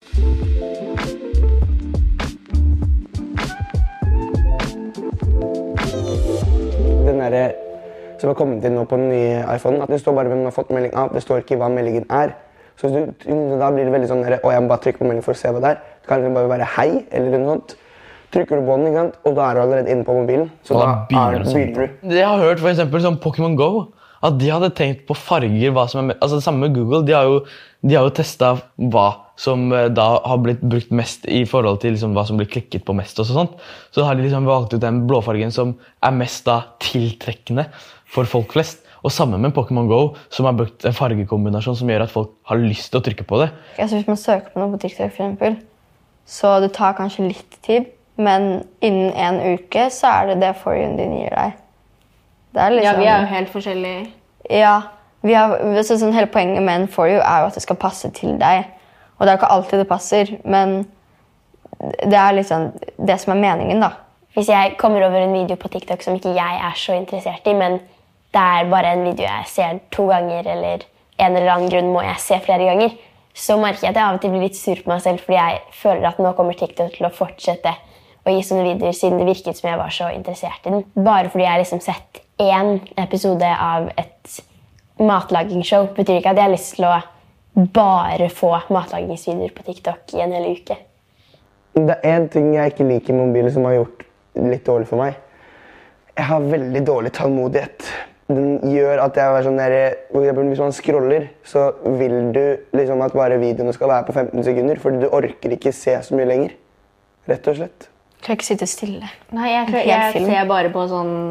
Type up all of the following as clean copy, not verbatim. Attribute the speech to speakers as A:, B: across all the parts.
A: Den der som har kommet inn nå på den nye iPhonen, at det står bare hvem man har fått melding av, det står ikke hva meldingen er. Så da blir det veldig sånn der, jeg må bare trykke på melding for å se hva det er. Det kan bare være hei eller noe sånt. Trykker du på den, ikke sant? Og da er du allerede inne på mobilen. Så da begynner du.
B: Jeg har hørt for eksempel som Pokémon Go, at de hadde tenkt på farger, hva som altså det samme med Google, de har jo testet hva som da har blitt brukt mest i forhold til liksom, hva som blir klikket på mest og sånt. Så da har de liksom valgt ut den blåfargen som er mest da tiltrekkende for folk flest. Og sammen med Pokémon Go, som har brukt en fargekombinasjon som gjør at folk har lyst til å trykke på det.
C: Altså, hvis man søker på noe på TikTok for eksempel, så det tar kanskje litt tid, men innen en uke så er det For You-en din gir deg. Det er liksom,
D: ja, vi er jo helt forskjellige.
C: Ja, sånn, hele poenget med en For You er jo at det skal passe til deg. Og det er jo ikke alltid det passer, men det er liksom det som er meningen da.
D: Hvis jeg kommer over en video på TikTok som ikke jeg er så interessert i, men det er bare en video jeg ser 2 ganger, eller en eller annen grunn må jeg se flere ganger, så merker jeg at jeg av og til blir litt sur på meg selv, fordi jeg føler at nå kommer TikTok til å fortsette å gi sånne videoer, siden det virket som jeg var så interessert i den. Bare fordi jeg har liksom sett 1 episode av et matlagingsshow, betyr ikke at jeg har lyst til å bare få matlagingsvideoer på TikTok i en hel uke.
A: Det er en ting jeg ikke liker med mobilen som har gjort litt dårlig for meg. Jeg har veldig dårlig tålmodighet. Den gjør at jeg er sånn der, hvis man scroller, så vil du liksom at bare videoene skal være på 15 sekunder, fordi du orker ikke se så mye lenger. Rett og slett.
C: Jeg kan ikke sitte stille.
D: Nei, jeg ser bare på sånn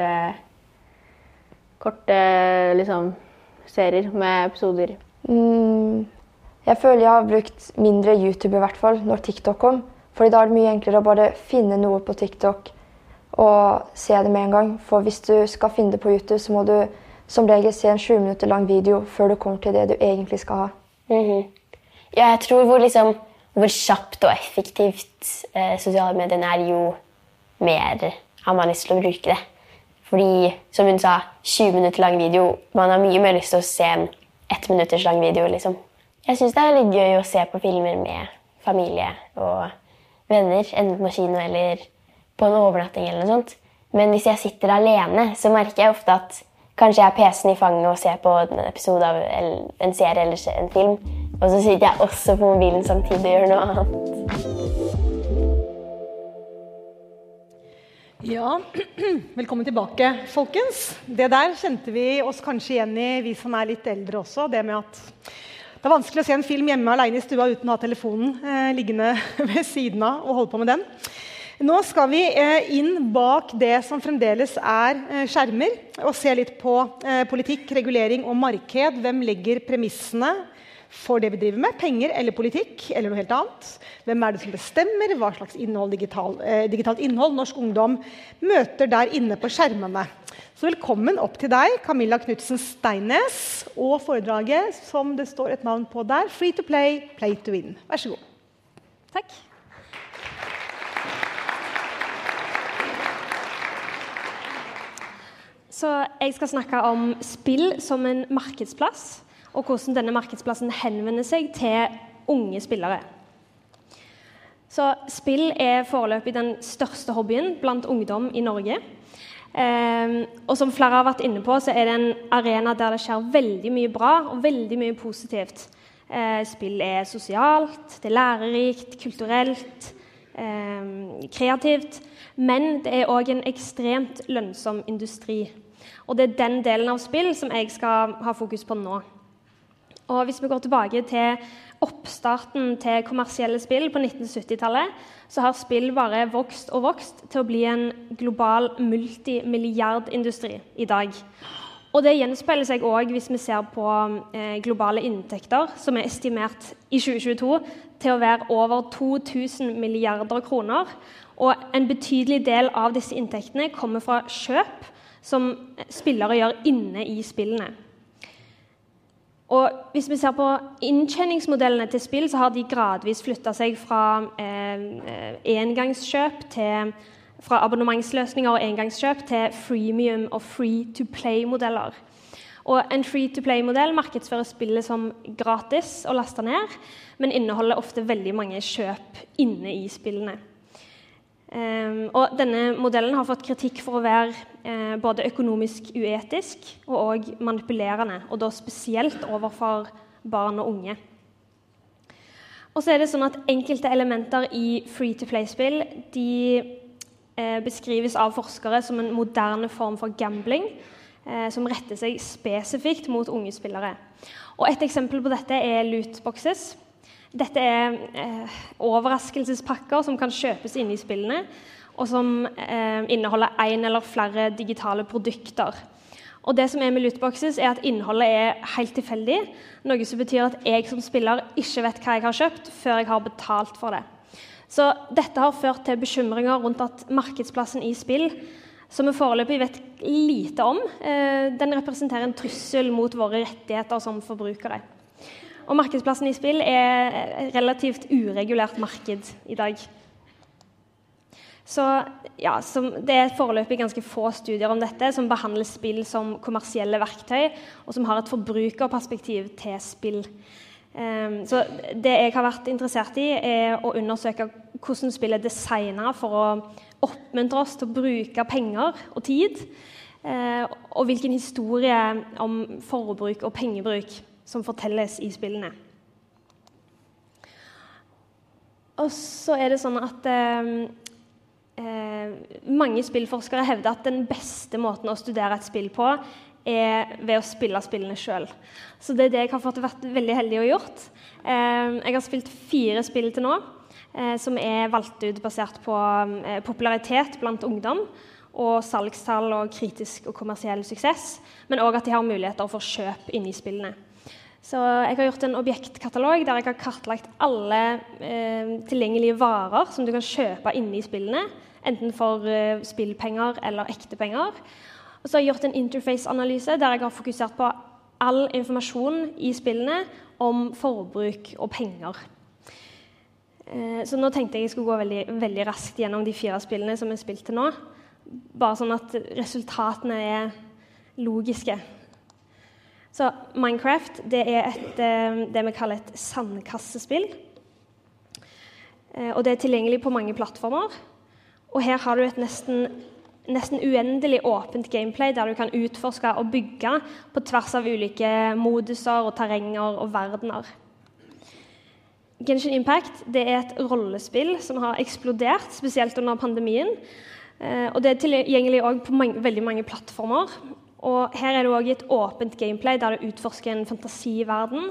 D: korte liksom, serier med episoder.
C: Jeg føler jeg har brukt mindre YouTube i hvert fall, når TikTok kom. Fordi da er det mye enklere å bare finne noe på TikTok og se det med en gang. For hvis du skal finne det på YouTube, så må du som regel se en 20 minutter lang video før du kommer til det du egentlig skal ha.
D: Ja, jeg tror hvor kjapt og effektivt sosiale medier er, jo mer har man lyst til å bruke det. Fordi, som hun sa, 20 minutter lang video, man har mye mer lyst til å se en 1 minutters lang video, liksom. Jeg synes det er litt gøy å se på filmer med familie og venner, enten på kino eller på en overnatting eller noe sånt. Men hvis jeg sitter alene, så merker jeg ofte at kanskje jeg har PC-en i fanget og ser på en episode av en serie eller en film, og så sitter jeg også på mobilen samtidig og gjør noe annet.
E: Ja, velkommen tilbake, folkens. Det der kjente vi oss kanskje igjen i, vi som er litt eldre også, det med at det er vanskelig å se en film hjemme alene i stua uten å ha telefonen liggende ved siden av og holde på med den. Nå skal vi inn bak det som fremdeles er skjermer, og se litt på politikk, regulering og marked. Hvem legger premissene for det vi driver med? Penger eller politikk, eller noe helt annet? Hvem er det som bestemmer? Hva slags innhold, digitalt innhold norsk ungdom møter der inne på skjermene? Så velkommen opp til deg, Camilla Knudsen Steines, og foredraget som det står et navn på der, Free to Play, Play to Win. Vær så god.
F: Takk. Så jeg skal snakke om spill som en markedsplass, og hvordan denne markedsplassen henvender seg til unge spillere. Så spill er foreløpig den største hobbyen blant ungdom i Norge. Og som flere har vært inne på, så er det en arena der det skjer veldig mye bra og veldig mye positivt. Spill er sosialt, det er lærerikt, kulturelt, kreativt, men det er også en ekstremt lønnsom industri. Og det er den delen av spill som jeg skal ha fokus på nå. Og hvis vi går tilbake til oppstarten til kommersielle spill på 1970-tallet, så har spill bare vokst og vokst til å bli en global multimilliardindustri i dag. Og det gjenspeiler seg også hvis vi ser på globale inntekter, som er estimert i 2022 til å være over 2000 milliarder kroner. Og en betydelig del av disse inntektene kommer fra kjøp som spillere gjør inne i spillene. Og hvis vi ser på inntjeningsmodellene til spill, så har de gradvis flyttet seg fra engangskjøp fra abonnementsløsninger og engangskjøp til freemium og free-to-play-modeller. Og en free-to-play-modell markedsfører spillet som gratis å laste ned, men inneholder ofte veldig mange kjøp inne i spillene. Og denne modellen har fått kritikk for å være både økonomisk uetisk og manipulerende, og da spesielt overfor barn og unge. Og så er det sånn at enkelte elementer i free-to-play-spill beskrives av forskere som en moderne form for gambling, som retter seg spesifikt mot unge spillere. Og et eksempel på dette er lootboxes. Dette er overraskelsespakker som kan kjøpes inne i spillene, og som inneholder en eller flere digitale produkter. Og det som er med lootboxes er at innholdet er helt tilfeldig, noe som betyr at jeg som spiller ikke vet hva jeg har kjøpt før jeg har betalt for det. Så dette har ført til bekymringer rundt at markedsplassen i spill, som vi foreløpig vet lite om, den representerer en trussel mot våre rettigheter som forbrukere. Og markedsplassen i spill er et relativt uregulert marked i dag. Så ja, det er foreløpig ganske få studier om dette som behandler spill som kommersielle verktøy, og som har et forbrukerperspektiv til spill. Så det jeg har vært interessert i er å undersøke hvordan spill er designet for å oppmuntre oss til å bruke penger og tid, og hvilken historie om forbruk og pengebruk som fortelles i spillene. Og så er det sånn at mange spillforskere hevder at den beste måten å studere et spill på er ved å spille spillene selv. Så det er det jeg har fått vært veldig heldig å gjort. Jeg har spilt 4 spill til nå, som er valgt ut basert på popularitet blant ungdom, og salgstall og kritisk og kommersiell suksess, men også at de har muligheter for kjøp inne i spillene. Så jeg har gjort en objektkatalog der jeg har kartlagt alle tilgjengelige varer som du kan kjøpe inne i spillene, enten for spillpenger eller ekte penger. Og så har jeg gjort en interface-analyse der jeg har fokusert på all informasjon i spillene om forbruk og penger. Så nå tenkte jeg skulle gå veldig, veldig raskt gjennom de 4 spillene som jeg spilte til nå, bare sånn at resultatene er logiske. Så Minecraft, det er det vi kaller et sandkassespill. Og det er tilgjengelig på mange plattformer. Og her har du et nesten uendelig åpent gameplay der du kan utforske og bygge på tvers av ulike moduser og terrenger og verdener. Genshin Impact, det er et rollespill som har eksplodert, spesielt under pandemien. Og det er tilgjengelig også på veldig mange plattformer. Og her er det også et åpent gameplay der du utforsker en fantasiverden,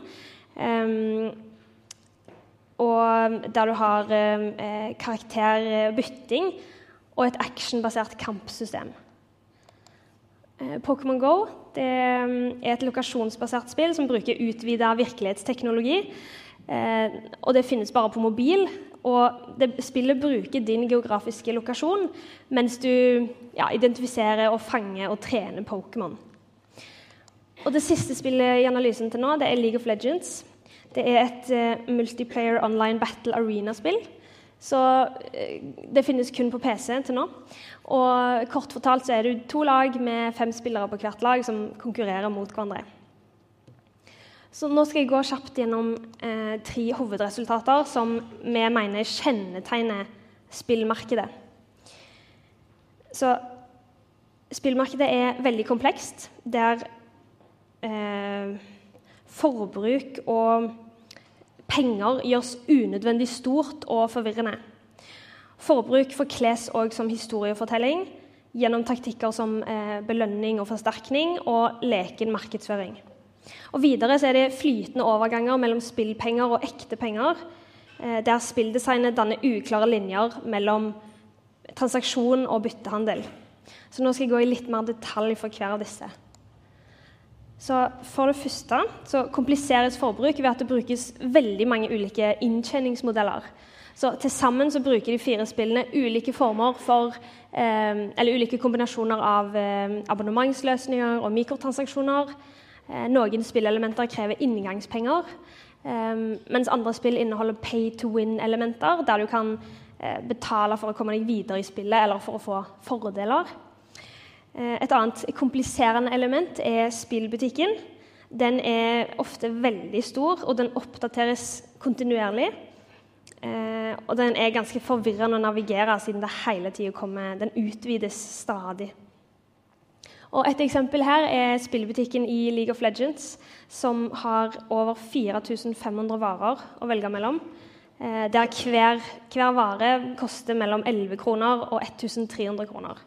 F: og der du har karakterbytting og et actionbasert kampsystem. Pokémon Go, det er et lokasjonsbasert spill som bruker utvidet virkelighetsteknologi, og det finnes bare på mobil, og spillet bruker din geografiske lokasjon mens du identifiserer og fanger og trener Pokémon. Og det siste spillet i analysen til nå, det er League of Legends. Det er et multiplayer online battle arena-spill, så det finnes kun på PC til nå. Og kort fortalt så er det 2 lag med 5 spillere på hvert lag som konkurrerer mot hverandre. Så nå skal jeg gå kjapt gjennom 3 hovedresultater som vi mener kjennetegner spillmarkedet. Så spillmarkedet er veldig komplekst, der forbruk og penger gjøres unødvendig stort og forvirrende. Forbruk forkles også som historiefortelling gjennom taktikker som belønning og forsterkning og leken markedsføring. Og videre så er det flytende overganger mellom spillpenger og ekte penger, der spilldesignet danner uklare linjer mellom transaksjon og byttehandel. Så nå skal jeg gå i litt mer detalj for hver av disse. Så for det første så kompliseres forbruk ved at det brukes veldig mange ulike inntjeningsmodeller. Så til sammen så bruker de 4 spillene ulike former for, eller ulike kombinasjoner av abonnementsløsninger og mikrotransaksjoner. Noen spillelementer krever inngangspenger, mens andre spill inneholder pay-to-win-elementer, der du kan betale for å komme deg videre i spillet eller for å få fordeler. Et annet kompliserende element spillbutikken. Den ofte veldig stor, og den oppdateres kontinuerlig. Og den ganske forvirrende å navigere, siden det hele tiden kommer, den utvides stadig. Og et eksempel her spillbutikken i League of Legends, som har over 4500 varer å velge mellom. Der hver vare koster mellom 11 kroner og 1300 kroner.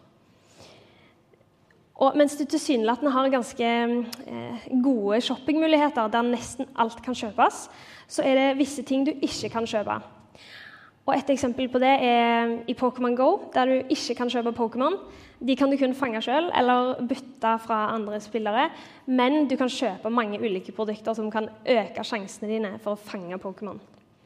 F: Og mens du tilsynelatende har ganske gode shoppingmuligheter der nesten alt kan kjøpes, så det visse ting du ikke kan kjøpe. Og et eksempel på det i Pokémon Go, der du ikke kan kjøpe Pokémon. De kan du kun fange selv, eller bytte fra andre spillere, men du kan kjøpe mange ulike produkter som kan øke sjansene dine for å fange Pokémon.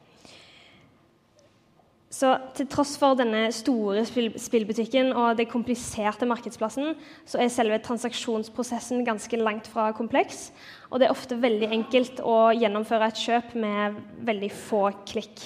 F: Så til tross for denne store spillbutikken og den kompliserte markedsplassen, så selve transaksjonsprosessen ganske langt fra kompleks, og det ofte veldig enkelt å gjennomføre et kjøp med veldig få klikk.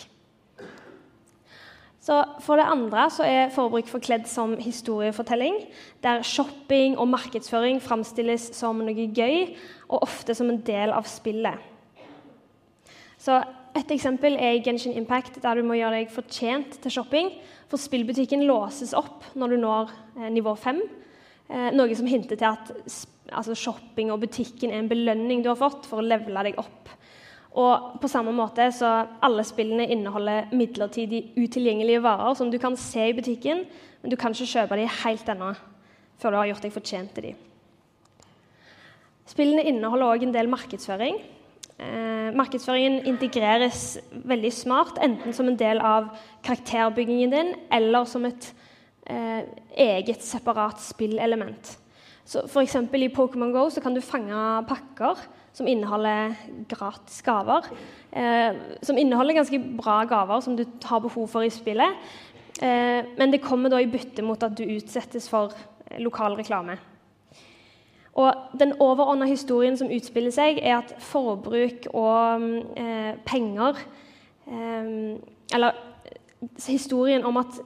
F: Så for det andre så forbruk forkledd som historiefortelling, der shopping og markedsføring fremstilles som noe gøy, og ofte som en del av spillet. Så et eksempel i Genshin Impact, der du må gjøre deg fortjent til shopping, for spillbutikken låses opp når du når nivå 5, noe som hinter til at shopping og butikken en belønning du har fått for å levele deg opp. Og på samme måte så alle spillene inneholder midlertidig utilgjengelige varer som du kan se i butikken, men du kan ikke kjøpe dem helt ennå, før du har gjort deg fortjent til dem. Spillene inneholder også en del markedsføring. Markedsføringen integreres veldig smart, enten som en del av karakterbyggingen din, eller som et eget separat spillelement. Så for eksempel i Pokémon Go så kan du fange pakker som inneholder gratis gaver, som inneholder ganske bra gaver som du har behov for i spillet, men det kommer da i bytte mot at du utsettes for lokal reklame. Og den overordnede historien som utspiller seg at forbruk og penger, eller historien om at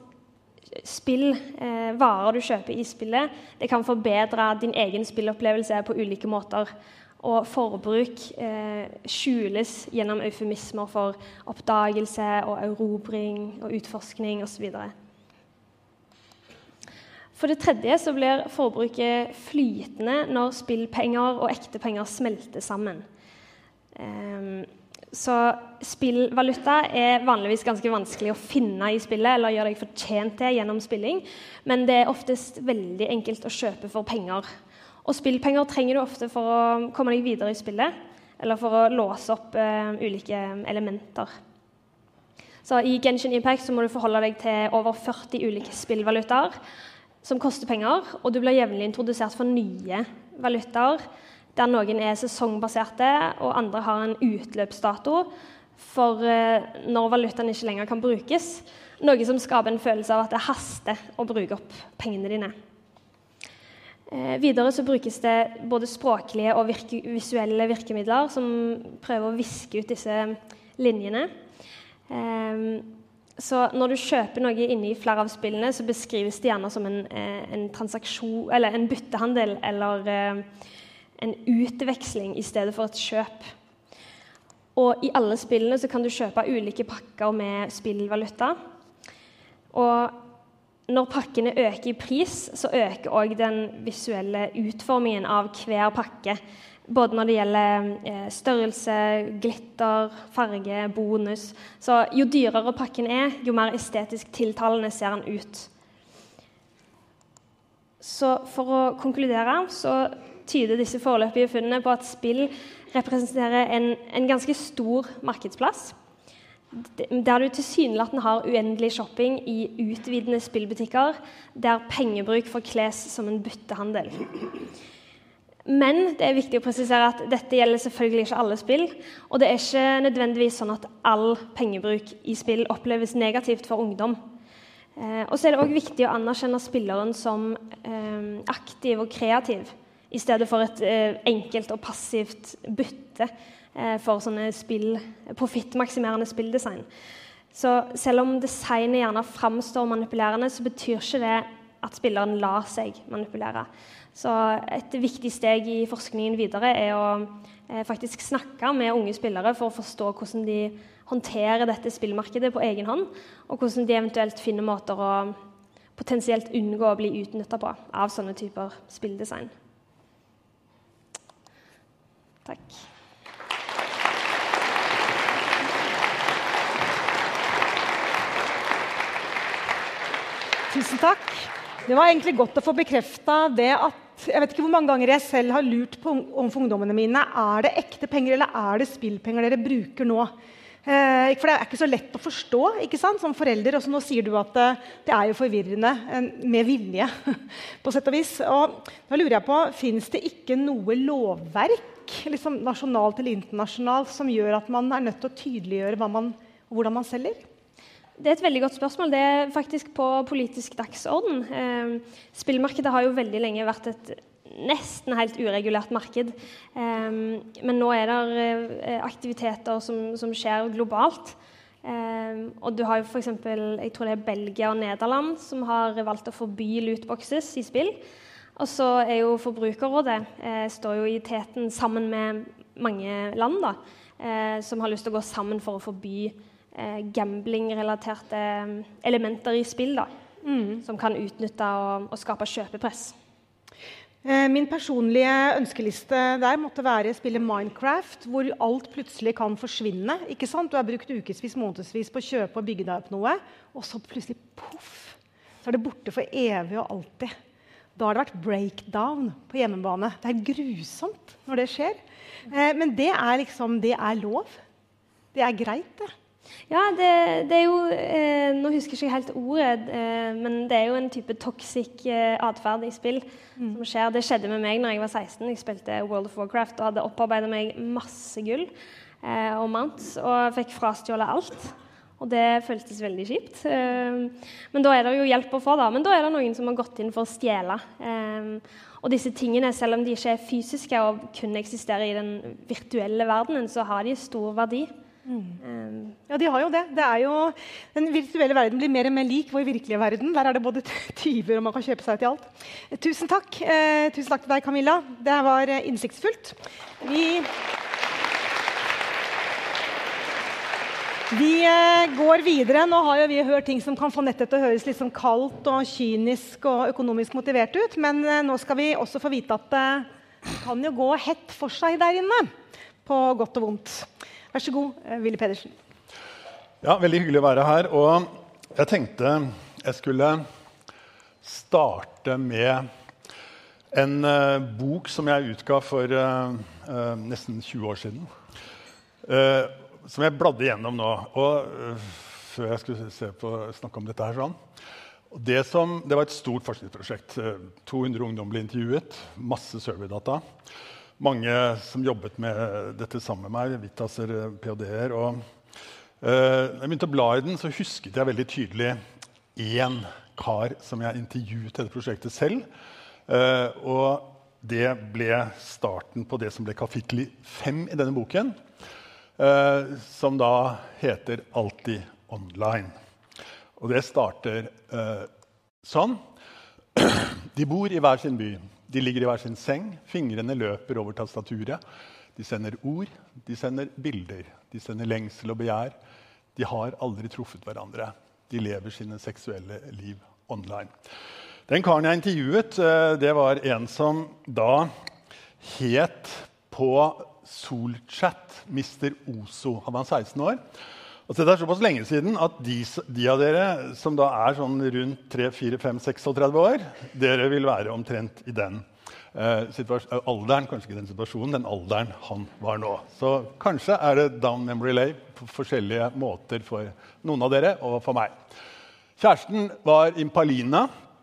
F: varer du kjøper i spillet, det kan forbedre din egen spillopplevelse på ulike måter. Og forbruk skjules gjennom eufemismer for oppdagelse og erobring og utforskning osv. For det tredje så blir forbruket flytende når spillpenger og ekte penger smelter sammen. Så spillvaluta vanligvis ganske vanskelig å finne i spillet eller gjøre deg fortjent til gjennom spilling, men det oftest veldig enkelt å kjøpe for penger. Og spillpenger trenger du ofte for å komme deg videre i spillet, eller for å låse opp ulike elementer. Så i Genshin Impact så må du forholde deg til over 40 ulike spillvalutaer, som koster penger, og du blir jevnlig introdusert for nye valutaer, der noen sesongbaserte, og andre har en utløpsdato for når valutaen ikke lenger kan brukes, noe som skaper en følelse av at det haster å bruke opp pengene dine. Videre så brukes det både språklige og visuelle virkemidler som prøver å viske ut disse linjene. Så når du kjøper noe inne i flere av spillene, så beskrives det gjerne som en transaksjon, eller en byttehandel, eller en utveksling i stedet for et kjøp. Og i alle spillene så kan du kjøpe ulike pakker med spillvaluta. Og når pakkene øker i pris, så øker også den visuelle utformingen av hver pakke. Både når det gjelder størrelse, glitter, farge, bonus. Så jo dyrere pakken jo mer estetisk tiltalende ser den ut. Så for å konkludere, så tyder disse foreløpige funnene på at spill representerer en ganske stor markedsplass, der du tilsynelatende har uendelig shopping i utvidende spillbutikker, der pengebruk forkles som en byttehandel. Men det viktig å presisere at dette gjelder selvfølgelig ikke alle spill, og det ikke nødvendigvis sånn at all pengebruk i spill oppleves negativt for ungdom. Og så det også viktig å anerkjenne spilleren som aktiv og kreativ, i stedet for et enkelt og passivt bytte for sånne profittmaksimerende spilldesign. Så selv om designet gjerne fremstår manipulerende, så betyr ikke det at spilleren lar seg manipulere. Så et viktig steg i forskningen videre å faktisk snakke med unge spillere for å forstå hvordan de håndterer dette spillmarkedet på egen hånd, og hvordan de eventuelt finner måter å potensielt unngå å bli utnyttet på av sånne typer spilldesign. Takk.
E: Tusen takk. Det var egentlig godt å få bekreftet det at jeg vet ikke hvor mange ganger jeg selv har lurt på for ungdommene mine, det ekte penger eller det spillpenger dere bruker nå? For det ikke så lett å forstå, ikke sant, som forelder. Og så nå sier du at det jo forvirrende med vilje, på sett og vis. Og da lurer jeg på, finnes det ikke noe lovverk, liksom nasjonalt eller internasjonalt, som gjør at man nødt til å tydeliggjøre hvordan man selger?
F: Det et veldig godt spørsmål. Det faktisk på politisk dagsorden. Spillmarkedet har jo veldig lenge vært et nesten helt uregulert marked. Men nå det aktiviteter som skjer globalt. Og du har jo for eksempel, jeg tror det Belgia og Nederland som har valgt å forby lootboxes i spill. Og så jo Forbrukerrådet står jo i teten sammen med mange land da, som har lyst til å gå sammen for å forby gambling-relaterte elementer i spill da, som kan utnytte og skape kjøpepress. Min personlige ønskeliste der måtte være å spille Minecraft, hvor alt plutselig kan forsvinne. Ikke sant? Du har brukt ukesvis, månedsvis på å kjøpe og bygge deg opp noe, og så plutselig, poff, så det borte for evig og alltid. Da har det vært breakdown på hjemmebane. Det grusomt når det skjer. Men det liksom, det lov. Det greit, det. Ja, det jo, nå husker jeg ikke helt ordet, men det jo en type toxic adferd i spill som skjer. Det skjedde med meg når jeg var 16. Jeg spilte World of Warcraft og hadde opparbeidet meg masse gull og mounts, og fikk frastjålet alt. Og det føltes veldig kjipt. Men da det jo hjelp å få da. Men da det noen som har gått inn for å stjele. Og disse tingene, selv om de ikke fysiske og kun eksisterer i den virtuelle verdenen, så har de stor verdi. Ja, de har jo det. Den virtuelle verden blir mer og mer lik vår virkelige verden. Der det både tyver og man kan kjøpe seg til alt. Tusen takk. Tusen takk til deg, Camilla. Det var innsiktsfullt. Vi går videre. Nå har jo vi hørt ting som kan få nettet til å høres litt sånn kaldt og kynisk og økonomisk motivert ut, men nå skal vi også få vite at det kan jo gå hett for seg der inne, på godt og vondt. Vær så god, Willy Pedersen.
G: Ja, veldig hyggelig å være her, og jeg tenkte jeg skulle starte med en bok som jeg utga for nesten 20 år siden, som jeg bladde gjennom nå, og før jeg skulle snakke om dette her sånn. Og det var et stort forskningsprosjekt. 200 ungdom ble intervjuet, masse surveydata. Mange som jobbet med dette sammen med meg, Vitasser, PhD-er, og når jeg begynte å bla i den, så husket jeg veldig tydelig en kar som jeg intervjuet dette prosjektet selv, og det ble starten på det som ble kapittel 5 i denne boken, som da heter Alltid Online. Og det starter sånn. De bor i hver sin by. De ligger i hver sin seng. Fingrene løper over tastaturet. De sender ord. De sender bilder. De sender lengsel og begjær. De har aldri truffet hverandre. De lever sine seksuelle liv online. Den karen jeg intervjuet, det var en som da het på Solchat Mr. Oso. Han var 16 år. Og så det såpass lenge siden at de av dere som da sånn rundt 3, 4, 5, 36 år, dere vil være omtrent i den alderen, kanskje ikke den situasjonen, den alderen han var nå. Så kanskje det down memory lane på forskjellige måter for noen av dere og for meg. Kjæresten var Impalina,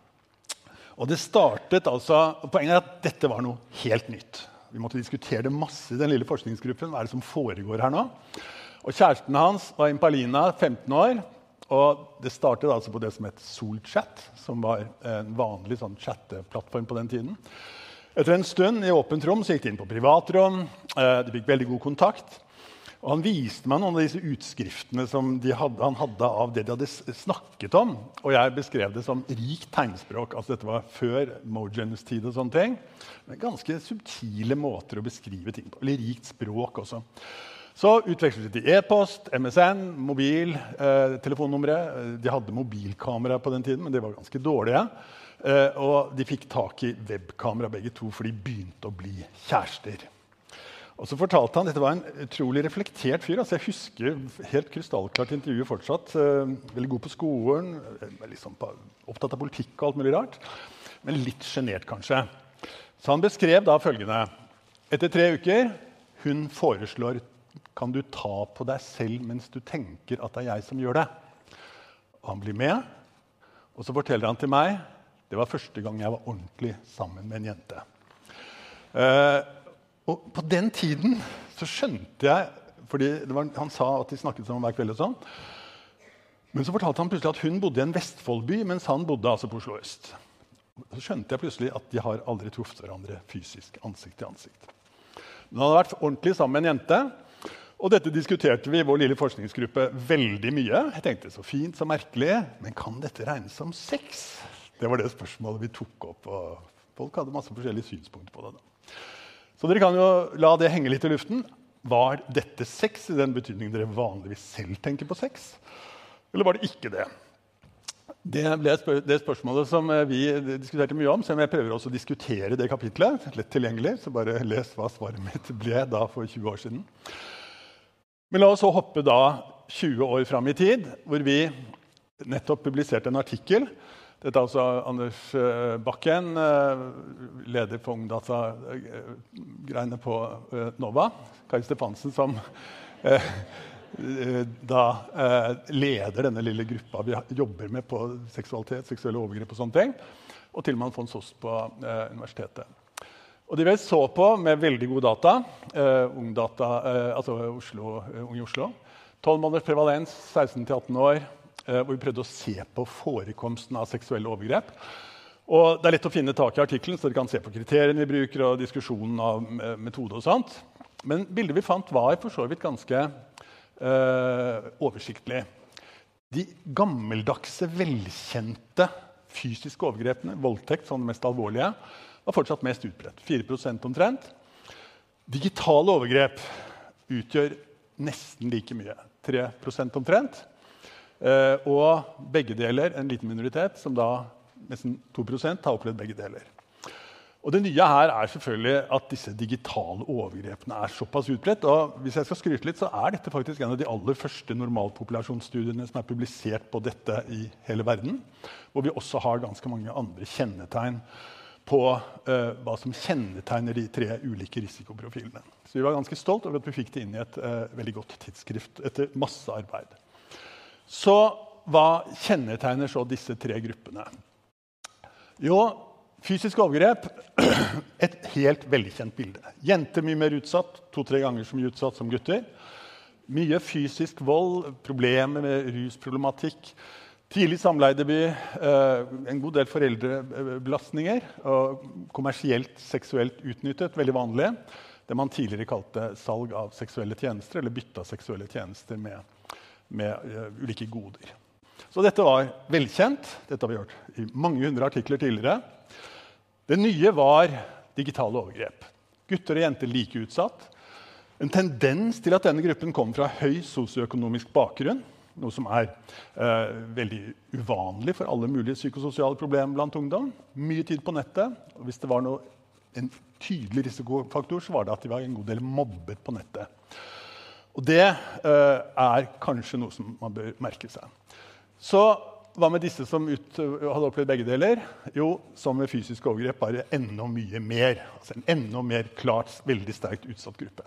G: og det startet altså, poenget at dette var noe helt nytt. Vi måtte diskutere det masse i den lille forskningsgruppen, hva det som foregår her nå? Og kjæresten hans var Impalina, 15 år, og det startet altså på det som het Solchat, som var en vanlig sånn chatteplattform på den tiden. Etter en stund i åpent rom så gikk de inn på privatrom, de fikk veldig god kontakt, Og han viste meg noen av disse utskriftene som han hadde av det de hadde snakket om. Og jeg beskrev det som rikt tegnspråk. Altså dette var før Mogens tid og sånne ting. Men ganske subtile måter å beskrive ting på. Eller rikt språk også. Så utvekslet de e-post, MSN, mobil, telefonnumre. De hadde mobilkamera på den tiden, men de var ganske dårlige. Og de fikk tak i webkamera begge to, for de begynte å bli kjærester. Og så fortalte han, dette var en utrolig reflektert fyr, altså jeg husker helt krystallklart intervjuet fortsatt, veldig god på skolen, liksom opptatt av politikk og alt mulig rart, men litt genert kanskje. Så han beskrev da følgende: etter 3 uker, hun foreslår, kan du ta på deg selv mens du tenker at det er jeg som gjør det? Og han blir med, og så forteller han til meg, det var første gang jeg var ordentlig sammen med en jente. Og på den tiden så skjønte jeg, fordi han sa at de snakket sammen hver kveld og sånn, men så fortalte han plutselig at hun bodde i en Vestfoldby, mens han bodde altså på Oslo Øst. Så skjønte jeg plutselig at de har aldri truffet hverandre fysisk, ansikt til ansikt. Men han hadde vært ordentlig sammen med en jente, og dette diskuterte vi i vår lille forskningsgruppe veldig mye. Jeg tenkte, så fint, så merkelig, men kan dette regnes som sex? Det var det spørsmålet vi tok opp, og folk hadde masse forskjellige synspunkter på det da. Så dere kan jo la det henge litt i luften. Var dette sex i den betydningen dere vanligvis selv tenker på sex? Eller var det ikke det? Det ble det spørsmålet som vi diskuterte mye om, så jeg prøver også å diskutere det kapitlet, lett tilgjengelig, så bare les hva svaret mitt ble da for 20 år siden. Men la oss så hoppe da 20 år fram i tid, hvor vi nettopp publiserte en artikkel. Dette er altså Anders Bakken, leder for Ungdata-greiene på Nova. Kari Stefansen som da leder denne lille gruppa vi jobber med på seksualitet, seksuelle overgrep og sånne ting. Og til og med Fons Hoss på universitetet. Og de vi så på med veldig god data, Ungdata, altså Ung i Oslo, 12 måneders prevalens, 16-18 år, hvor vi prøvde å se på forekomsten av seksuelle overgrep. Og det er lett å finne tak i artikkelen, så dere kan se på kriteriene vi bruker og diskusjonen av metode og sånt. Men bildet vi fant var for så vidt ganske oversiktlig. De gammeldagse, velkjente fysiske overgrepene, voldtekt som det mest alvorlige, var fortsatt mest utbredt, 4% omtrent. Digitale overgrep utgjør nesten like mye, 3% omtrent. Og begge deler, en liten minoritet, som da nesten 2% har opplevd begge deler. Og det nye her er selvfølgelig at disse digitale overgrepene er såpass utbredt. Og hvis jeg skal skryte litt, så er dette faktisk en av de aller første normalpopulasjonsstudiene som er publisert på dette i hele verden, hvor vi også har ganske mange andre kjennetegn på hva som kjennetegner de 3 ulike risikoprofilene. Så vi var ganske stolt over at vi fikk det inn i et veldig godt tidsskrift etter masse arbeid. Så hva kjennetegner så disse 3 gruppene? Jo, fysisk overgrep, et helt velkjent bilde. Jenter mye mer utsatt, 2-3 ganger så mye utsatt som gutter. Mye fysisk vold, problemer med rusproblematikk, tidlig samleiedebut, en god del foreldrebelastninger, og kommersielt seksuelt utnyttet, veldig vanlig. Det man tidligere kalte salg av seksuelle tjenester, eller bytte av seksuelle tjenester med ulike goder. Så dette var velkjent. Dette har vi gjort i mange 100 artikler tidligere. Det nye var digitale overgrep. Gutter og jenter like utsatt. En tendens til at denne gruppen kom fra høy sosioøkonomisk bakgrunn, noe som er veldig uvanlig for alle mulige psykososiale problemer blant ungdom. Mye tid på nettet, og hvis det var en tydelig risikofaktor, så var det at de var en god del mobbet på nettet. Og det er kanskje noe som man bør merke seg. Så hva med disse som hadde opplevd begge deler? Jo, som med fysisk overgrep, bare enda mye mer. Altså en enda mer klart, veldig sterkt utsatt gruppe.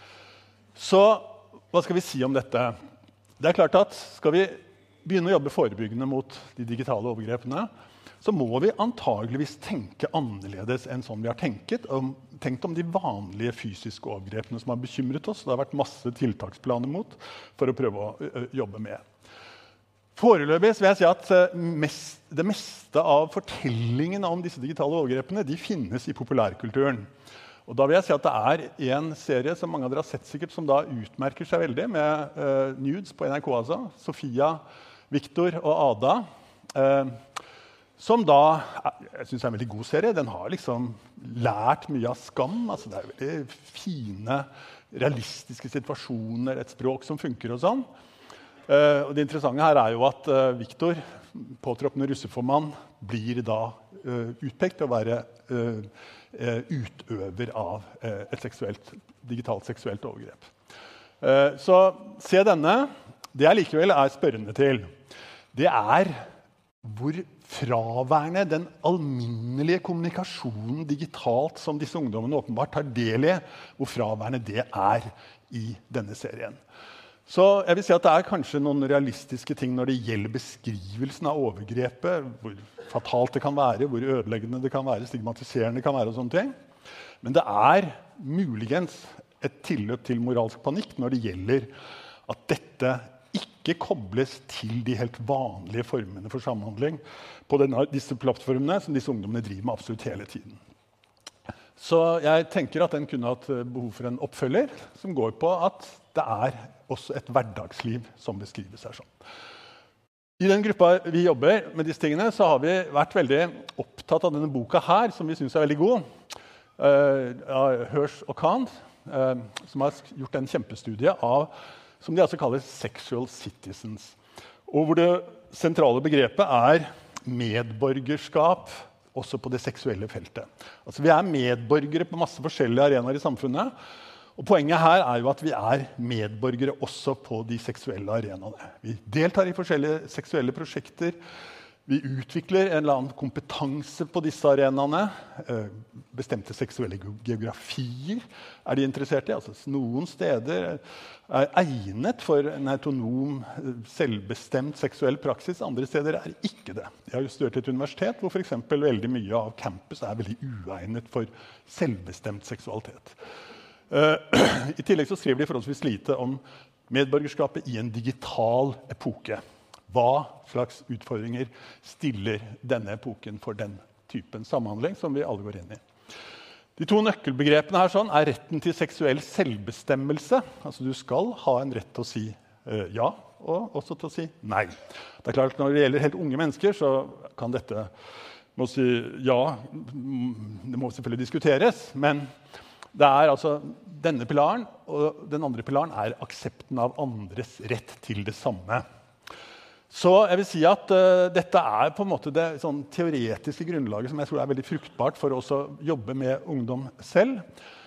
G: Så hva skal vi si om dette? Det er klart at skal vi begynne å jobbe forebyggende mot de digitale overgrepene, så må vi antageligvis tenke annerledes enn sånn vi har tenkt om de vanlige fysiske overgrepene som har bekymret oss. Det har vært masse tiltaksplaner mot for å prøve å jobbe med. Foreløpig vil jeg si at det meste av fortellingen om disse digitale overgrepene de finnes i populærkulturen. Og da vil jeg si at det en serie som mange av dere har sett sikkert, som da utmerker seg veldig med nudes på NRK, altså. Sofia, Victor og Ada. Som da, jeg synes en veldig god serie. Den har liksom lært mye av skam. Altså det veldig fine, realistiske situasjoner, et språk som funker og sånn. Og det interessante her jo at Victor, påtroppende russeformann, blir da utpekt til å være utøver av et digitalt seksuelt overgrep. Så se denne. Det jeg likevel spørrende til, det hvor fraværende den alminnelige kommunikasjonen digitalt som disse ungdommene åpenbart tar del i, hvor fraværende det i denne serien. Så jeg vil si at det kanskje noen realistiske ting når det gjelder beskrivelsen av overgrepet, hvor fatalt det kan være, hvor ødeleggende det kan være, stigmatiserende det kan være og sånne ting. Men det muligens et tilløp til moralsk panikk når det gjelder at dette ikke kobles til de helt vanlige formene for samhandling på disse plattformene som disse ungdommene driver med absolutt hele tiden. Så jeg tenker at den kunne hatt behov for en oppfølger som går på at det også et hverdagsliv som beskrives her sånn. I den gruppa vi jobber med disse tingene, så har vi vært veldig opptatt av denne boka her, som vi synes veldig god, av Hirsch og Kahn, som har gjort en kjempestudie av, som de altså kaller sexual citizens. Og hvor det sentrale begrepet medborgerskap også på det seksuelle feltet. Altså vi medborgere på masse forskjellige arenaer i samfunnet, og poenget her jo at vi medborgere også på de seksuelle arenaene. Vi deltar i forskjellige seksuelle prosjekter, vi utvikler en eller annen kompetanse på disse arenaene, bestemte seksuelle geografier de interessert i. Altså, noen steder egnet for en autonom, selvbestemt seksuell praksis, andre steder ikke det. Jeg har jo studert et universitet hvor for eksempel veldig mye av campus veldig uegnet for selvbestemt seksualitet. I tillegg så skriver de forholdsvis lite om medborgerskapet i en digital epoke. Hva slags utfordringer stiller denne epoken for den typen samhandling som vi alle går inn i? De to nøkkelbegrepene her sånn retten til seksuell selvbestemmelse. Altså du skal ha en rett til å si ja, og også til å si nei. Det klart når det gjelder helt unge mennesker, så kan dette må si ja, det må selvfølgelig diskuteres, men det altså denne pilaren, og den andre pilaren aksepten av andres rett til det samme. Så jeg vil si at dette på en måte det sånn teoretiske grunnlaget som jeg tror veldig fruktbart for å jobbe med ungdom selv.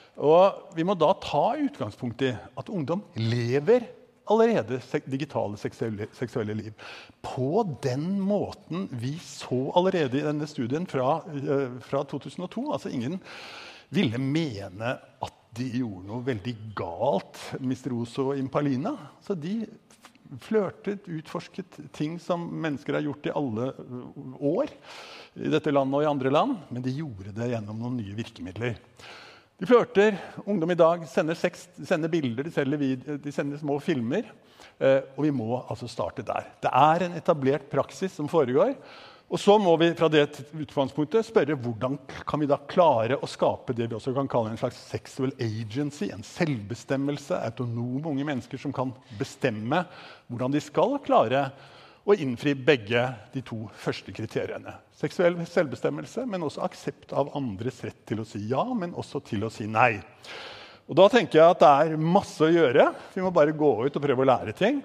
G: Og vi må da ta utgangspunkt i at ungdom lever allerede digitale seksuelle liv. På den måten vi så allerede i denne studien fra 2002. Altså ingen ville mene at de gjorde noe veldig galt, Mr. Oso og Impalina. Så de flørtet, utforsket ting som mennesker har gjort i alle år i dette landet og i andre land, men de gjorde det gjennom noen nye virkemidler. De flørter, ungdom i dag sender sex, sender bilder, de sender små filmer, og vi må altså starte der. Det en etablert praksis som foregår, og så må vi fra det utgangspunktet spørre hvordan kan vi da klare å skape det vi også kan kalle en slags sexual agency, en selvbestemmelse, autonome unge mennesker som kan bestemme hvordan de skal klare å innfri begge de to første kriteriene. Seksuell selvbestemmelse, men også aksept av andres rett til å si ja, men også til å si nei. Og da tenker jeg at det masse å gjøre. Vi må bare gå ut og prøve å lære ting.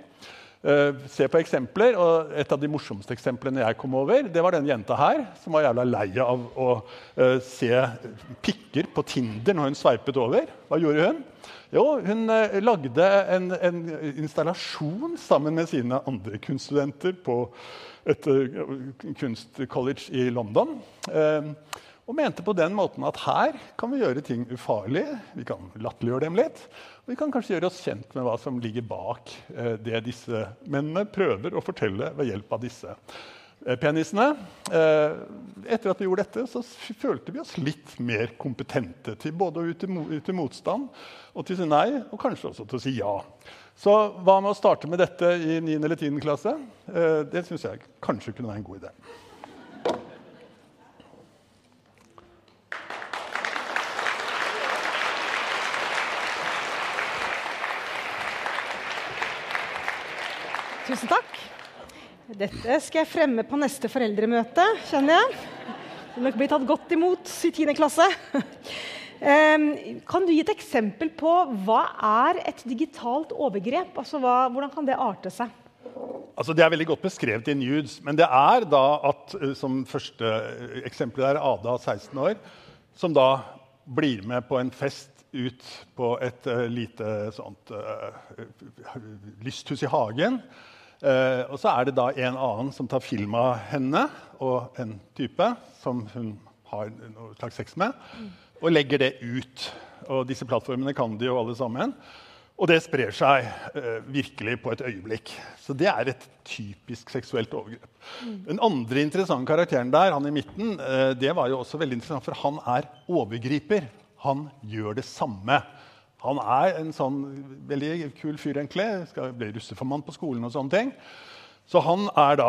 G: Se på eksempler, og et av de morsomste eksemplene jeg kom over, det var den jenta her, som var jævla lei av å se pikker på Tinder når hun sveipet over. Hva gjorde hun? Jo, hun lagde en installasjon sammen med sine andre kunststudenter på et kunstcollege i London, og mente på den måten at her kan vi gjøre ting ufarlig, vi kan latterliggjøre dem litt, og vi kan kanskje gjøre oss kjent med hva som ligger bak det disse mennene prøver å fortelle ved hjelp av disse penisene. Etter at vi gjorde dette, så følte vi oss litt mer kompetente til både å yte motstand og til å si nei, og kanskje også til å si ja. Så hva med å starte med dette i 9. eller 10. klasse? Det synes jeg kanskje kunne være en god idé.
E: Tusen takk. Dette skal jeg fremme på neste foreldremøte, kjenner jeg. Det nok blir tatt godt imot i 10. klasse. Kan du gi et eksempel på hva et digitalt overgrep? Altså, hvordan kan det arte seg?
G: Altså, det veldig godt beskrevet i Nudes, men det da at, som første eksempel Ada, 16 år, som da blir med på en fest ut på et lite sånt lysthus i hagen. Og så det da en annen som tar film av henne og en type som hun har noe slags sex med, og legger det ut. Og disse plattformene kan de jo alle sammen. Og det sprer seg virkelig på et øyeblikk. Så det et typisk seksuelt overgrep. Den andre interessante karakteren der, han i midten, det var jo også veldig interessant, for han overgriper. Han gjør det samme. Han en sånn veldig kul fyr egentlig, skal bli russeformann på skolen og sånne ting. Så han da,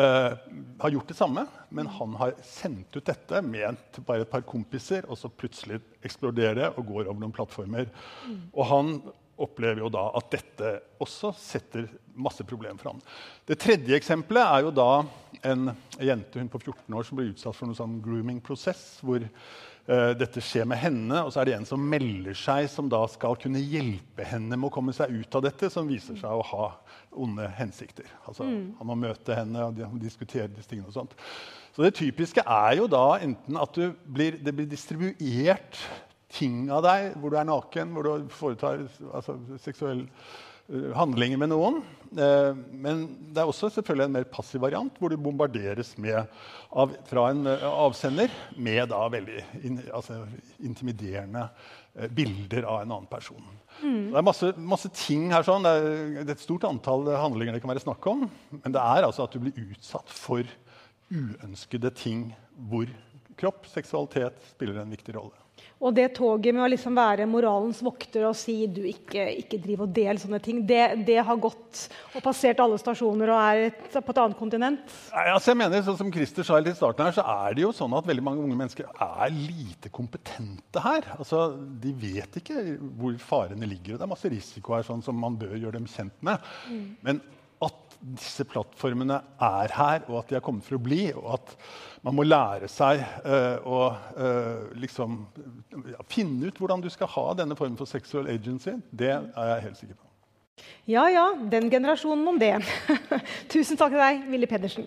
G: har gjort det samme, men han har sendt ut dette med bare et par kompiser, og så plutselig eksploderer det og går over noen plattformer. Og han opplever jo da at dette også setter masse problemer for ham. Det tredje eksempelet jo da en jente, hun på 14 år, som blir utsatt for noen sånn grooming-prosess, hvor dette skjer med henne, og så det en som melder seg, som da skal kunne hjelpe henne med å komme seg ut av dette, som viser seg å ha onde hensikter. Altså, han må møte henne og diskutere disse tingene og sånt. Så det typiske jo da enten at det blir distribuert ting av deg, hvor du naken, hvor du foretar seksuell handlinger med noen. Men det også selvfølgelig en mer passiv variant, hvor du bombarderes fra en avsender med da veldig intimiderende bilder av en annen person. Det masse ting her sånn. Det et stort antall handlinger det kan være snakk om, men det altså at du blir utsatt for uønskede ting hvor kropp, seksualitet spiller en viktig rolle.
E: Og det toget med å liksom være moralens vokter og si du ikke driver og del sånne ting, det har gått og passert alle stasjoner og på et annet kontinent?
G: Jeg mener, sånn som Christer sa i starten her, så det jo sånn at veldig mange unge mennesker lite kompetente her. Altså, de vet ikke hvor farene ligger, og det masse risiko her sånn som man bør gjøre dem kjent med. Men at disse plattformene her, og at de har kommet for å bli, og at man må lære seg å liksom, finne ut hvordan du skal ha denne formen for sexual agency, det jeg helt sikker på.
E: Ja, den generasjonen om det. Tusen takk til deg, Willy Pedersen.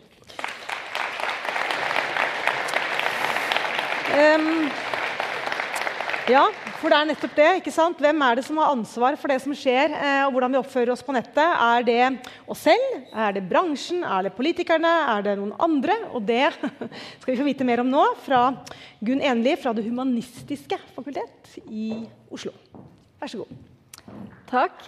E: Ja, for det nettopp det, ikke sant? Hvem det som har ansvar for det som skjer, og hvordan vi oppfører oss på nettet? Det oss selv? Det bransjen? Det politikerne? Det noen andre? Og det skal vi få vite mer om nå fra Gunn Enli fra Det Humanistiske Fakultet i Oslo. Vær så god.
H: Takk.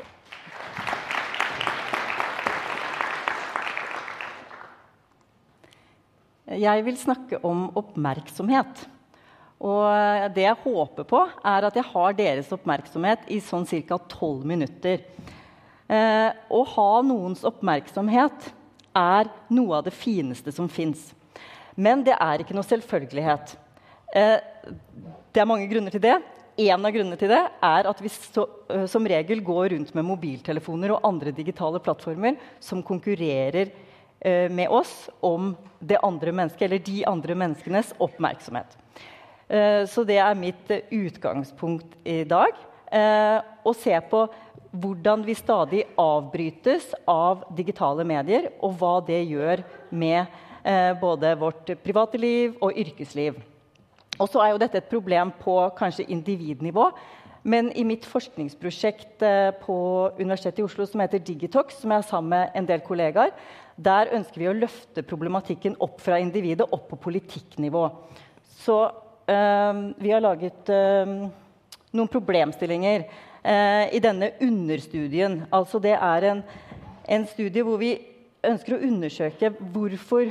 H: Jeg vil snakke om oppmerksomhet. Og det jeg håper på at jeg har deres oppmerksomhet i sånn cirka 12 minutter. Å ha noens oppmerksomhet noe av det fineste som finnes. Men det ikke noe selvfølgelighet. Det mange grunner til det. En av grunnene til det at vi som regel går rundt med mobiltelefoner og andre digitale plattformer som konkurrerer med oss om det andre mennesket, eller de andre menneskenes oppmerksomhet. Så det mitt utgangspunkt i dag, å se på hvordan vi stadig avbrytes av digitale medier, og hva det gjør med både vårt private liv og yrkesliv. Og så jo dette et problem på kanskje individnivå, men i mitt forskningsprosjekt på Universitetet i Oslo som heter Digitox, som jeg sammen med en del kollegaer, der ønsker vi å løfte problematikken opp fra individet opp på politikknivå. Så vi har laget noen problemstillinger i denne understudien. Altså det en studie hvor vi ønsker å undersøke hvorfor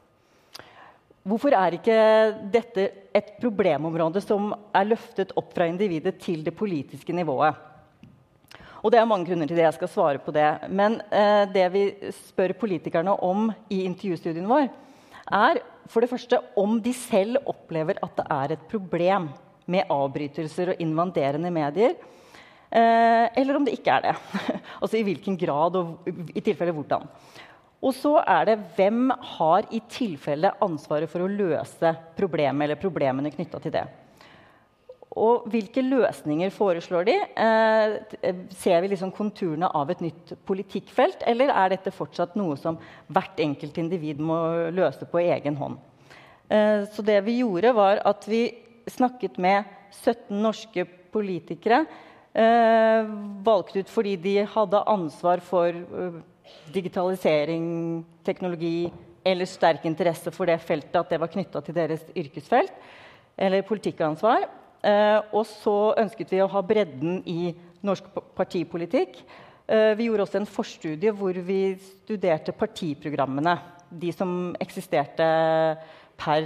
H: ikke dette et problemområde som løftet opp fra individet til det politiske nivået. Og det mange grunner til det, jeg skal svare på det. Men det vi spør politikerne om i intervjustudien vår, for det første om de selv opplever at det et problem med avbrytelser og invaderende medier. eller om det ikke det. Altså i hvilken grad og i tilfelle hvordan. Og så det hvem har i tilfelle ansvaret for å løse problemet eller problemene knyttet til det. Og hvilke løsninger foreslår de? Ser vi liksom konturene av et nytt politikkfelt, eller dette fortsatt noe som hvert enkelt individ må løse på egen hånd? Så det vi gjorde var at vi snakket med 17 norske politikere, valgt ut fordi de hadde ansvar for digitalisering, teknologi, eller sterk interesse for det feltet, at det var knyttet til deres yrkesfelt, eller politikkansvar. Og så ønsket vi å ha bredden i norsk partipolitikk. Vi gjorde også en forstudie hvor vi studerte partiprogrammene, de som eksisterte per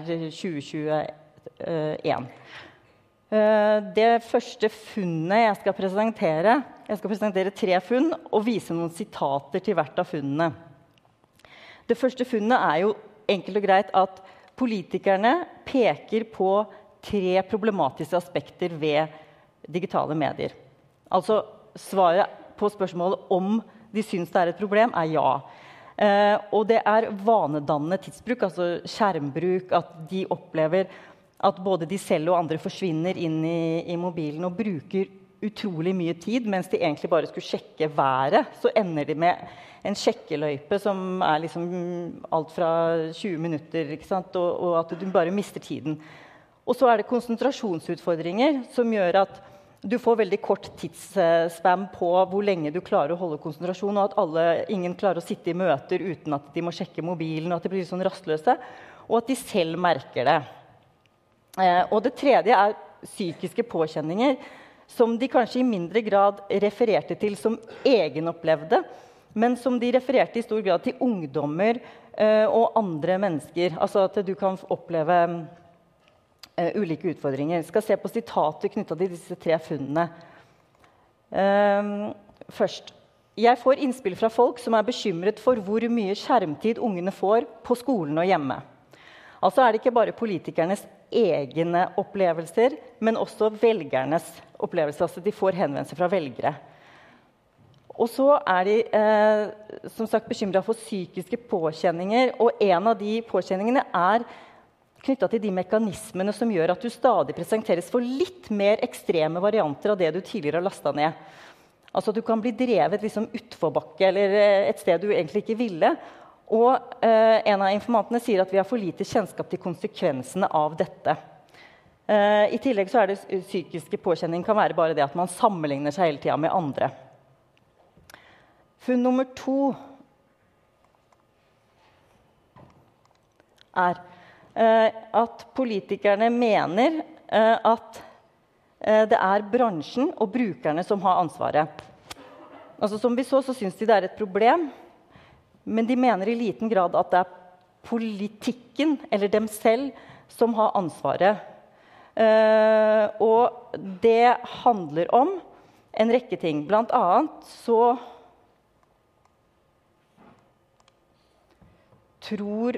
H: 2021. Det første funnet jeg skal presentere 3 funn og vise noen sitater til hvert av funnene. Det første funnet jo enkelt og greit at politikerne peker på 3 problematiske aspekter ved digitale medier. Altså svaret på spørsmålet om de synes det et problem ja. Og det vanedannende tidsbruk, altså skjermbruk, at de opplever at både de selv og andre forsvinner inn i mobilen og bruker utrolig mye tid, mens de egentlig bare skulle sjekke været, så ender de med en sjekkeløype som liksom alt fra 20 minutter, ikke sant? Og at du bare mister tiden. Og så det konsentrasjonsutfordringer som gjør at du får veldig kort tidsspam på hvor lenge du klarer å holde konsentrasjon, og at ingen klarer å sitte i møter uten at de må sjekke mobilen, og at de blir sånn rastløse, og at de selv merker det. Og det tredje psykiske påkjenninger, som de kanskje i mindre grad refererte til som egenopplevde, men som de refererte i stor grad til ungdommer og andre mennesker. Altså at du kan oppleve ulike utfordringer. Jeg skal se på sitater knyttet til disse 3 funnene. Først. Jeg får innspill fra folk som bekymret for hvor mye skjermtid ungene får på skolen og hjemme. Altså det ikke bare politikernes egne opplevelser, men også velgernes opplevelser. Altså de får henvendelser fra velgere. Og så de som sagt bekymret for psykiske påkjenninger, og en av de påkjenningene knyttet til de mekanismene som gjør at du stadig presenteres for litt mer ekstreme varianter av det du tidligere har lastet ned. Altså at du kan bli drevet liksom utforbakke eller et sted du egentlig ikke ville. Og en av informantene sier at vi har for lite kjennskap til konsekvensene av dette. I tillegg så det psykiske påkjenning kan være bare det at man sammenligner seg hele tiden med andre. Funn nummer 2 at politikerne mener at det bransjen og brukerne som har ansvaret. Altså, som vi så synes de det et problem, men de mener i liten grad at det politikken eller dem selv som har ansvaret. Og det handler om en rekke ting. Blant annet så tror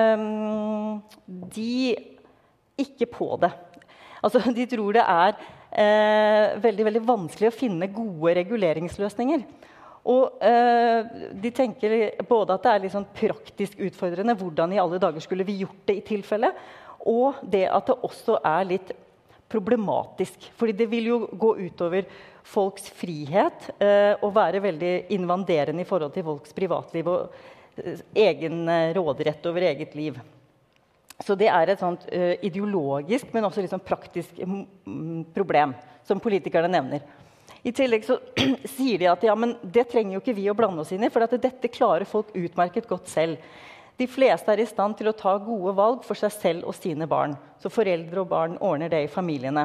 H: de ikke på det. Altså, de tror det veldig, veldig vanskelig å finne gode reguleringsløsninger. Og de tenker både at det litt sånn praktisk utfordrende, hvordan i alle dager skulle vi gjort det i tilfelle, og det at det også litt problematisk. Fordi det vil jo gå utover folks frihet og være veldig invaderende i forhold til folks privatliv og egen råderett over eget liv. Så det et sånt ideologisk, men også litt sånn praktisk problem, som politikerne nevner. I tillegg så sier de at ja, men det trenger jo ikke vi å blande oss inn i, for at dette klarer folk utmerket godt selv. De fleste i stand til å ta gode valg for seg selv og sine barn. Så foreldre og barn ordner det i familiene.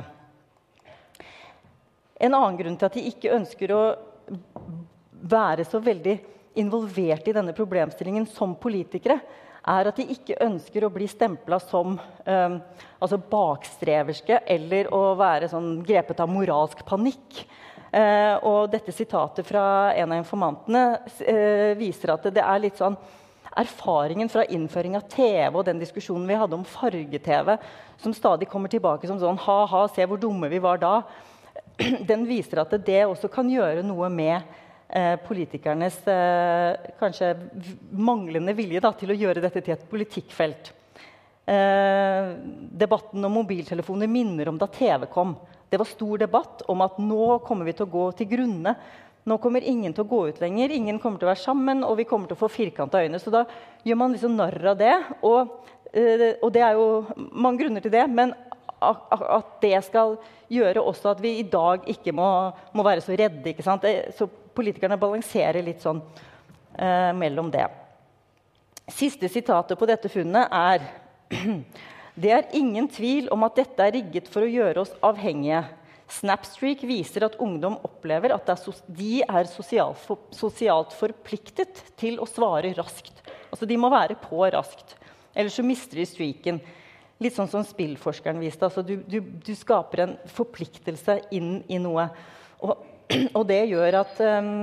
H: En annen grunn til at de ikke ønsker å være så veldig involvert i denne problemstillingen som politikere, at de ikke ønsker å bli stemplet som altså bakstreverske, eller å være sånn grepet av moralsk panikk. Og dette sitatet fra en av informantene viser at det litt sånn erfaringen fra innføring av TV og den diskusjonen vi hadde om farge-TV, som stadig kommer tilbake som sånn, ha-ha, se hvor dumme vi var da, den viser at det også kan gjøre noe med politikernes kanskje manglende vilje da, til å gjøre dette til et politikkfelt. Debatten om mobiltelefoner minner om da TV kom. Det var stor debatt om at nå kommer vi til å gå til grunne. Nå kommer ingen til å gå ut lenger, ingen kommer til å være sammen, og vi kommer til å få firkantet øyne. Så da gjør man liksom narr av det, og det jo mange grunner til det, men at det skal gjøre også at vi i dag ikke må være så redde, ikke sant? Så politikerne balanserer litt sånn mellom det. Siste sitatet på dette funnet det ingen tvil om at dette rigget for å gjøre oss avhengige. Snapstreak viser at ungdom opplever at de sosialt forpliktet til å svare raskt. Altså de må være på raskt, ellers så mister de streaken. Litt sånn som spillforskeren viste. Altså du skaper en forpliktelse inn i noe. Og det gjør at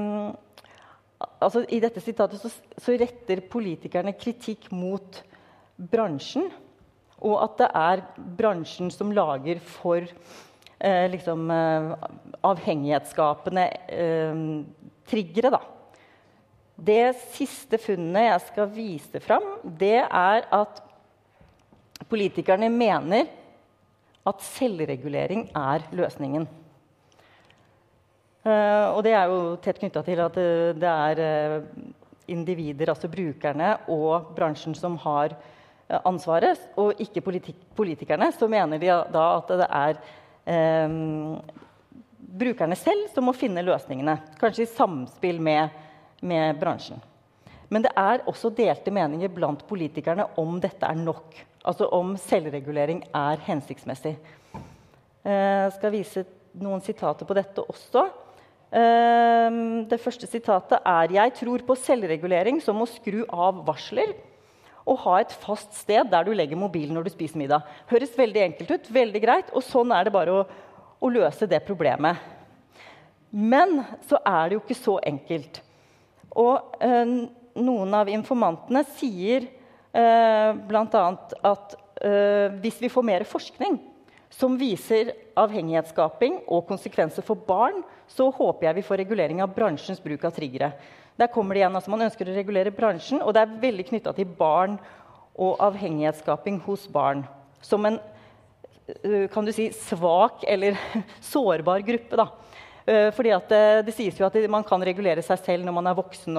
H: altså i dette sitatet så retter politikerne kritikk mot bransjen, og at det bransjen som lager for liksom avhengighetsskapende triggere da. Det siste funnet jeg skal vise fram, det at politikerne mener at selvregulering løsningen. Og det jo tett knyttet til at det individer, altså brukerne og bransjen som har ansvaret, og ikke politikerne, så mener de da at det brukerne selv som må finne løsningene, kanskje i samspill med bransjen. Men det også delte meninger blant politikerne om dette nok, altså om selvregulering hensiktsmessig. Jeg skal vise noen sitater på dette også. Det første sitatet «Jeg tror på selvregulering som å skru av varsler og ha et fast sted der du legger mobilen når du spiser middag». Høres veldig enkelt ut, veldig greit, og sånn det bare å løse det problemet. Men så det jo ikke så enkelt. Og noen av informantene sier blant annet at hvis vi får mer forskning som viser avhengighetsskaping og konsekvenser for barn, så håper jeg vi får regulering av bransjens bruk av triggere. Der kommer det igjen, altså man ønsker å regulere bransjen, og det veldig knyttet til barn og avhengighetsskaping hos barn. Som en, kan du si, svak eller sårbar gruppe da. Fordi at det sies jo at man kan regulere seg selv når man voksen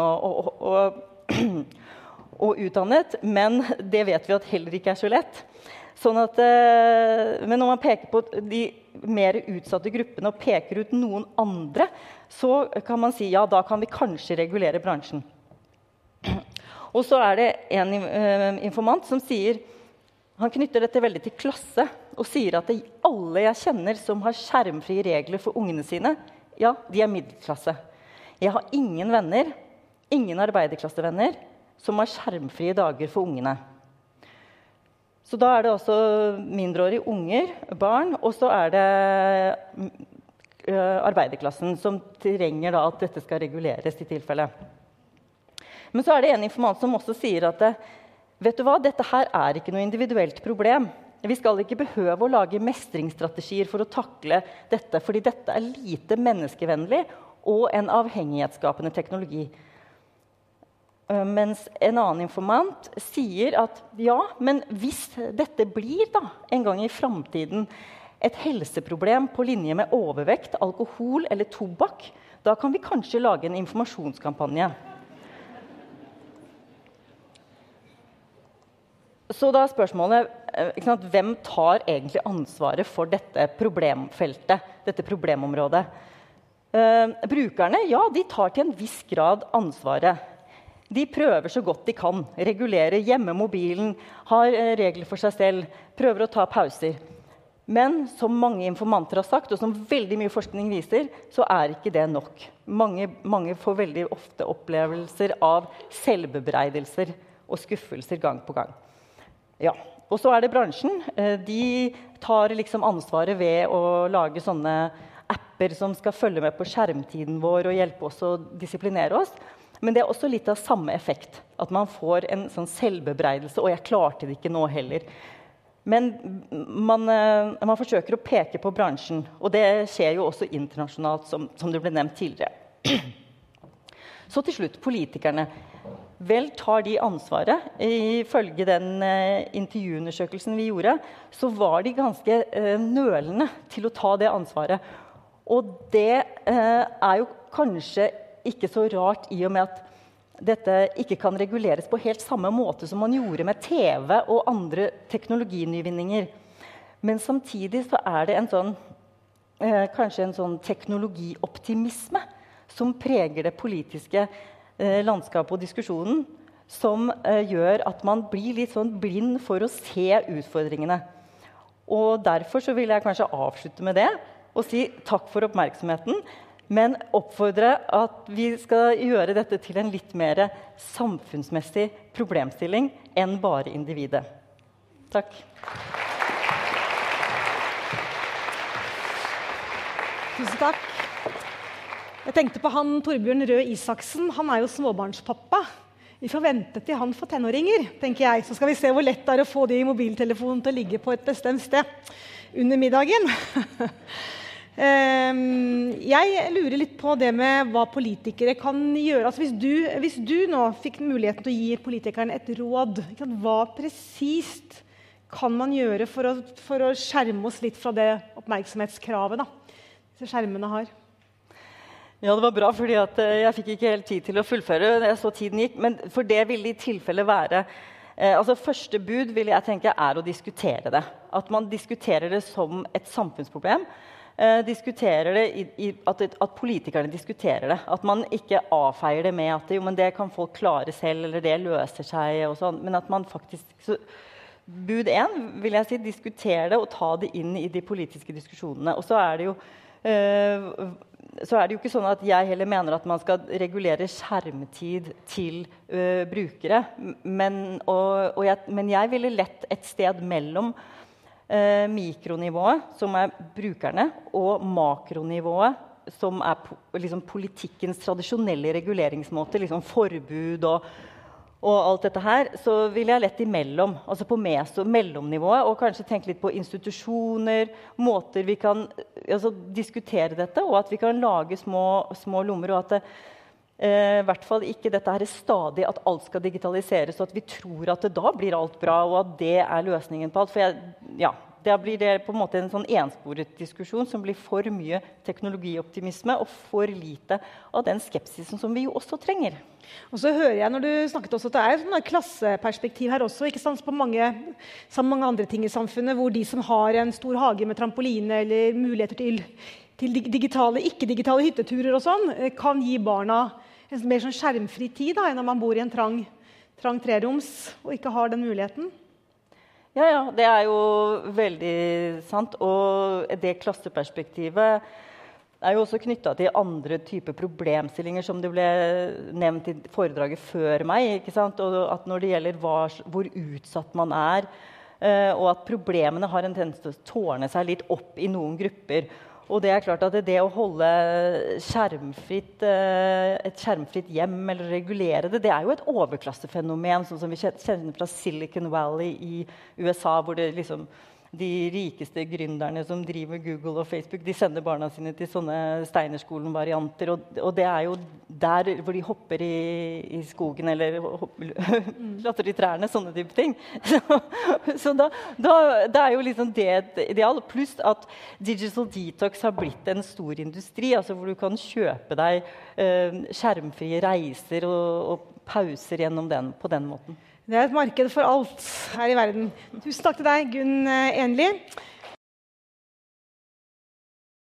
H: og utdannet, men det vet vi at heller ikke så lett. Sånn at, men når man peker på de mer utsatte gruppene og peker ut noen andre, så kan man si, ja, da kan vi kanskje regulere bransjen. Og så det en informant som sier, han knytter dette veldig til klasse, og sier at alle jeg kjenner som har skjermfrie regler for ungene sine, ja, de middelklasse. Jeg har ingen venner, ingen arbeiderklassevenner, som har skjermfrie dager for ungene. Så da det også mindreårige unger, barn, og så det arbeiderklassen som trenger da at dette skal reguleres i tilfelle. Men så det en informant som også sier at vet du hva, dette her ikke noe individuelt problem. Vi skal ikke behøve å lage mestringsstrategier for å takle dette, fordi dette lite menneskevennlig og en avhengighetsskapende teknologi. Mens en annen informant sier at ja, men hvis dette blir da en gang i fremtiden et helseproblem på linje med overvekt, alkohol eller tobakk, da kan vi kanskje lage en informasjonskampanje. Så da spørsmålet, ikke sant, hvem tar egentlig ansvaret for dette problemfeltet, dette problemområdet? Brukerne, ja, de tar til en viss grad ansvaret. De prøver så godt de kan, regulere hjemme mobilen, har regler for seg selv, prøver å ta pauser. Men som mange informanter har sagt, og som veldig mye forskning viser, så ikke det nok. Mange får veldig ofte opplevelser av selvbebreidelser og skuffelser gang på gang. Ja. Og så det bransjen. De tar liksom ansvaret ved å lage sånne apper som skal følge med på skjermtiden vår og hjelpe oss å disiplinere oss. Men det også litt av samme effekt, at man får en sånn selvbebreidelse, og jeg klarte det ikke nå heller. Men man forsøker å peke på bransjen, og det skjer jo også internasjonalt, som det ble nevnt tidligere. Så til slutt, politikerne. Vel tar de ansvaret. Ifølge den intervjuundersøkelsen vi gjorde, så var de ganske nølende til å ta det ansvaret. Og det jo kanskje ikke så rart i og med at dette ikke kan reguleres på helt samme måte som man gjorde med TV og andre teknologinyvinninger. Men samtidig så det en sånn, kanskje en sånn teknologioptimisme som preger det politiske landskapet og diskusjonen, som gjør at man blir litt sånn blind for å se utfordringene. Og derfor så vil jeg kanskje avslutte med det og si takk for oppmerksomheten, men oppfordre at vi skal gjøre dette til en litt mer samfunnsmessig problemstilling enn bare individet. Takk.
E: Tusen takk. Jeg tenkte på han Torbjørn Røe Isaksen. Han jo småbarnspappa. Vi får vente til han får tenåringer, tenker jeg. Så skal vi se hvor lett det å få de mobiltelefonen til å ligge på et bestemt sted under middagen. Jeg lurer litt på det med hva politikere kan gjøre. Altså hvis du nå fikk muligheten til å gi politikerne et råd, hva presist kan man gjøre for å skjerme oss litt fra det oppmerksomhetskravet disse skjermene har?
H: Ja, det var bra, fordi at jeg fikk ikke helt tid til å fullføre. Jeg så tiden gikk, men for det vil i tilfelle være altså første bud vil jeg tenke å diskutere det. At man diskuterer det som et samfunnsproblem. Diskuterer det at politikerne diskuterer det, at man ikke avfeier det med at men det kan folk klare selv, eller det løser seg og sånn, men at man faktisk så, bud 1 vil jeg si, diskutere det og ta det inn i de politiske diskusjonene. Og så det jo ikke sånn at jeg heller mener at man skal regulere skjermtid til brukere, men jeg ville lett et sted mellom mikronivået, som brukerne, og makronivået, som liksom politikkens tradisjonelle reguleringsmåte, liksom forbud og alt dette her, så vil jeg lett imellom, altså på mellomnivået, og kanskje tenke litt på institusjoner, måter vi kan diskutere dette, og at vi kan lage små lommer, og at i hvert fall ikke dette stadig at alt skal digitaliseres, og at vi tror at da blir alt bra, og at det løsningen på alt. For da blir det på en måte en sånn ensporet diskusjon som blir for mye teknologioptimisme og for lite av den skepsisen som vi jo også trenger.
E: Og så hører jeg når du snakket også at det et sånn klasseperspektiv her også, ikke sant, på mange andre ting i samfunnet, hvor de som har en stor hage med trampoline eller muligheter til ikke-digitale hytteturer og sånn, kan gi barna en mer sånn skjermfri tid enn når man bor i en trang treroms og ikke har den muligheten.
H: Ja, det jo veldig sant, og det klasseperspektivet jo også knyttet til andre typer problemstillinger som det ble nevnt i foredraget før meg, ikke sant? Og at når det gjelder hvor utsatt man og at problemene har en tendens til å tårne seg litt opp i noen grupper. Og det klart at det å holde et skjermfritt hjem eller regulere det jo et overklassefenomen, sånn som vi kjenner fra Silicon Valley i USA, hvor det liksom de rikeste gründerne som driver Google og Facebook, de sender barna sine til sånne Steinerskolen-varianter, og det jo der hvor de hopper i skogen eller klatrer i trærne, sånne type ting. Så da jo liksom det et ideal, pluss at Digital Detox har blitt en stor industri, altså hvor du kan kjøpe deg skjermfrie reiser og pauser gjennom på den måten.
E: Det et marked for alt her i verden. Tusen takk til deg, Gunn Enli.